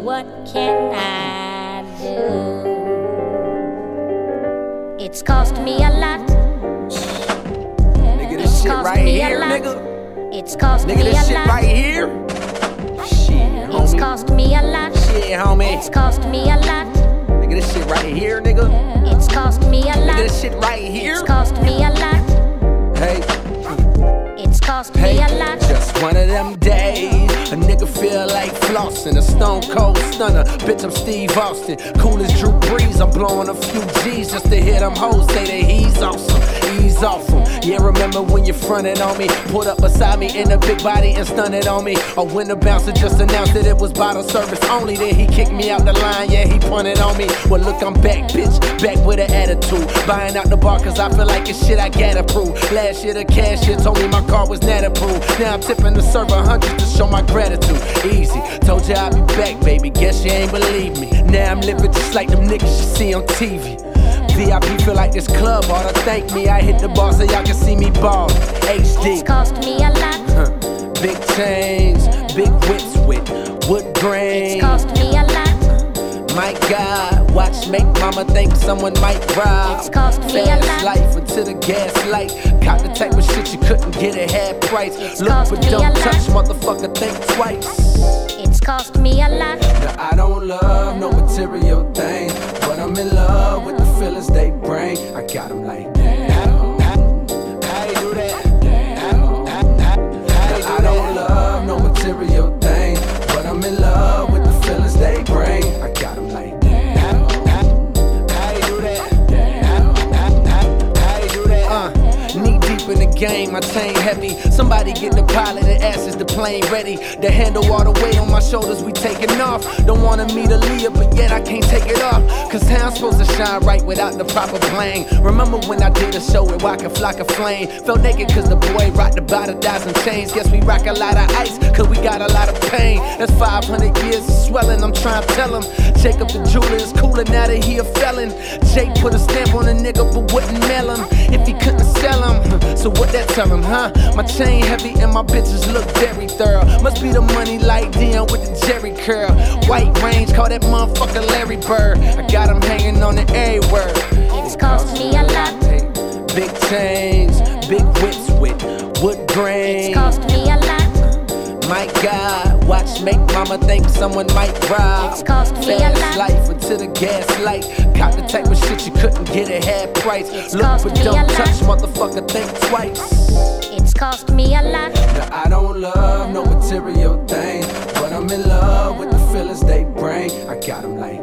What can I do? It's cost me a lot. Nigga, this shit right here, nigga. It's cost me a lot. Nigga, this shit right here. Shit, homie. It's cost me a lot. Shit, homie. It's cost me a lot. Nigga, this shit right here, nigga. It's cost me a lot. Nigga, this shit right here. It's cost me a lot. Hey. It's cost me a lot. Just one of them days. A nigga feel like flossing, a stone cold stunner. Bitch, I'm Steve Austin. Cool as Drew Brees, I'm blowing a few G's just to hear them hoes say that he's awesome. Ease off him. Yeah, remember when you fronted on me? Pulled up beside me in a big body and stunted on me. Or when the bouncer just announced that it was bottle service only, then he kicked me out the line, yeah, he punted on me. Well, look, I'm back, bitch, back with an attitude. Buying out the bar cause I feel like it's shit I gotta prove. Last year the cashier told me my car was not approved. Now I'm tipping the server hundreds to show my gratitude. Easy, told you I'd be back, baby, guess you ain't believe me. Now I'm living just like them niggas you see on TV. VIP feel like this club ought to thank me. I hit the bar so y'all can see me ball. HD. It's cost me a lot. Big chains, big whips with wood grain. It's cost me a lot. My God, watch make mama think someone might rob. It's cost me a Fast lot. life until the gas light. Caught the type of shit you couldn't get at half price. It's Look cost but me a don't lot. touch, motherfucker, think twice. It's cost me a lot. Now I don't love no material things, but I'm in love with the feelings they bring. I got them like damn. How you do that? Now I don't love no material things, but I'm in love with the feelings they bring. I got them like damn. How you do that? How you do that? Knee deep in the game, my chain heavy. Somebody get the pilot and ask is the plane ready to handle all the weight on my shoulders. We taking off. Don't wanna meet Aaliyah, but yet I can't take it off. Cause town's supposed to shine right without the proper bling. Remember when I did a show with Waka Flocka Flame? Felt naked cause the boy rocked about 1,000 chains. Guess we rock a lot of ice cause we got a lot of pain. That's 500 years of swelling, I'm trying to tell him. Jacob the jeweler is cooler now that he a felon. Jake put a stamp on a nigga but wouldn't mail him if he couldn't sell him. So what that tell him, huh? My chain heavy and my bitches look very thorough. Must be the money like Dion with the Jerry curl. White range, call that motherfucker Larry Bird. I got him hanging on the every word. It's cost me a lot. Big chains, big whips with wood grain. It's cost me a lot. My God, watch make mama think someone might rob. It's cost me a Fast lot. life until the gas light. Caught the type of shit you couldn't get at half price. It's Look cost but me a don't lot. touch, motherfucker, think twice. It's cost me a lot. Now I don't love no material things, but I'm in love with the feelings they bring. I got them like